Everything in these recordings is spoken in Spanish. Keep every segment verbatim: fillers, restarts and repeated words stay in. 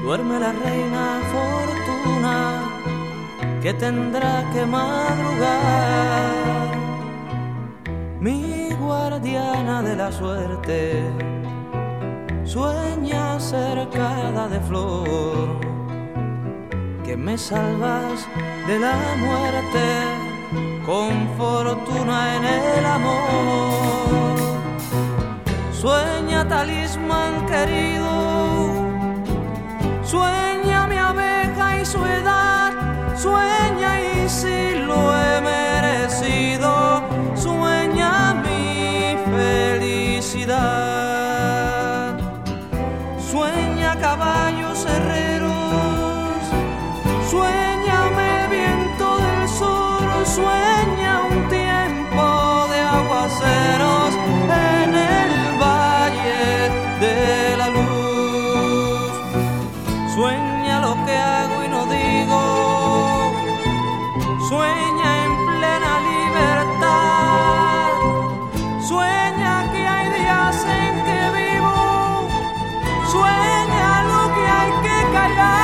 duerme la reina Fortuna, que tendrá que madrugar. Mi guardiana de la suerte sueña cercada de flor, que me salvas de la muerte con fortuna en el amor. Sueña, talismán querido, sueña mi abeja y su edad, sueña y si lo he merecido, sueña mi felicidad. Sueña, caballos herreros, suéñame viento del sur, sueña un tiempo de aguaceros en el valle de la luz. Sueña lo que hago y no digo, sueña en plena libertad, sueña que hay días en que vivo, sueña lo que hay que callar.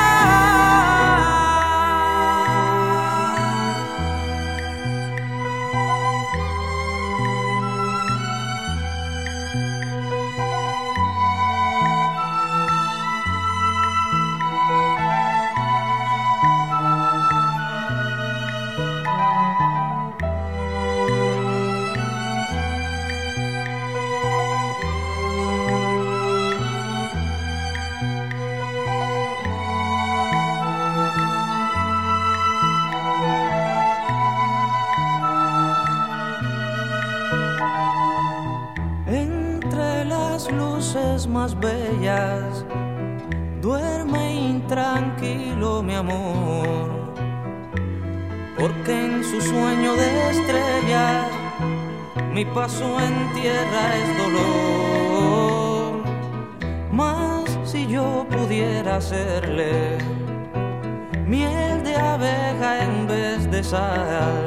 Entre las luces más bellas duerme intranquilo mi amor, porque en su sueño de estrella mi paso en tierra es dolor. Mas si yo pudiera hacerle miel de abeja en vez de sal,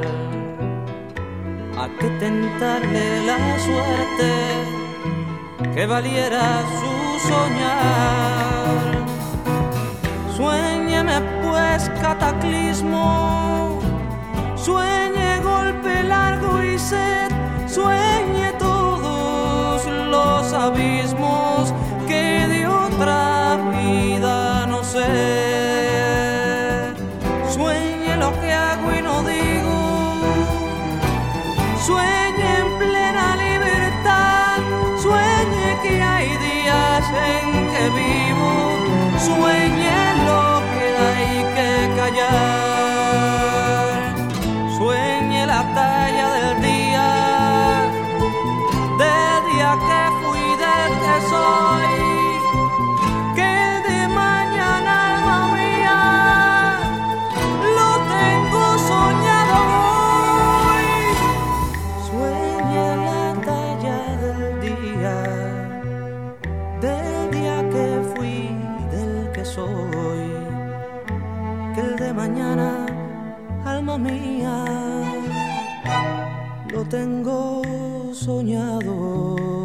a que tentarle la suerte que valiera su soñar. Suéñeme pues cataclismo, sueñe golpe largo y sed, sueñe todos los abismos que de otra vida no sé. Sueñe lo que hago y no digo, sueñe en plena libertad, sueñe que hay días en que vivo, sueñe lo que hay que callar. Sueñe la talla del día, del día que fui, del que soy, que el de mañana, alma mía, lo tengo soñado hoy. Sueñe la talla del día, del día que fui, del que soy, que el de mañana, alma mía, lo tengo soñado.